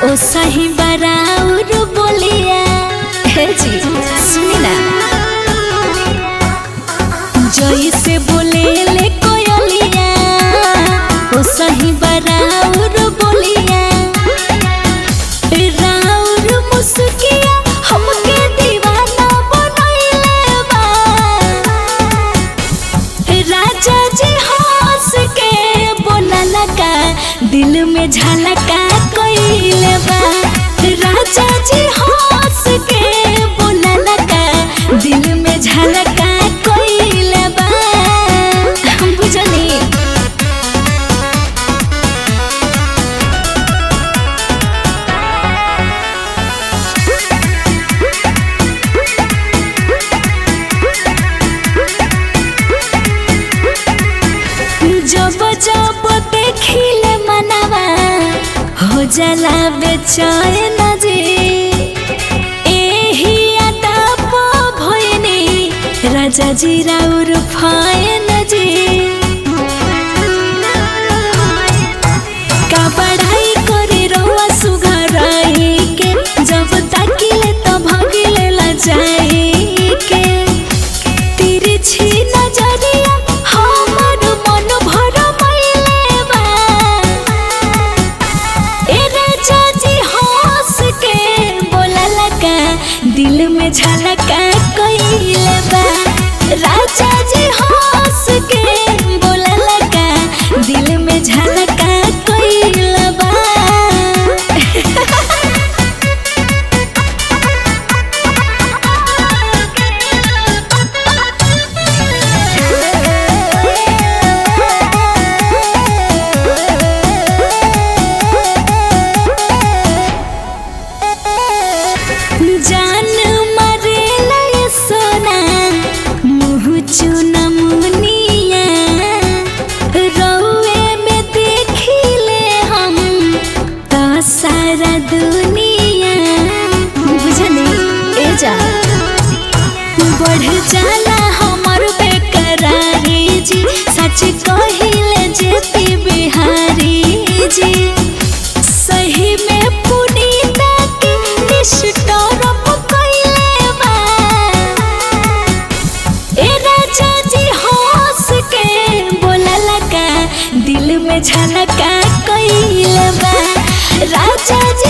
ओ सही बराउर बोलिया हे जी सुनी ना जोई से बोले ले कोयलिया ओ सही बराउर बोलिया राउर मुस्किया हमके दीवाना बनैले बा राजा जी हंस के बोलला का दिल में झलका कइले बा राजा जी हंस के बोलला का दिल में झलका कइले बा हम बुझनी जब जब देखिले मनवा हो जाला बेचैन जी एही अदा पो भइनी राजा जी राउर फायन जी का पढ़ाई करे रोवा सुघराई के जब ताकिले तो भगिले ला जाई के तिरछी नजरिया हमर मन भर मइले बा ए राजा जी हंस के बोलला का दिल में झलका कइले बा राजा जी हंस के बोलला का दिल में झलका कइले बा जान मरेला सोना मुँह चुना मुनिया रौए में देखिले हम तो सारा दुनिया बुझनी ए जा बढ़ जाला हमर बेकरारी जी सच कहिले जेपी बिहारी जी सही में पुनीता की निष्ठुरम कइले बा ए राजा जी हंस के बोलला का दिल में झलका कइले बा राजा जी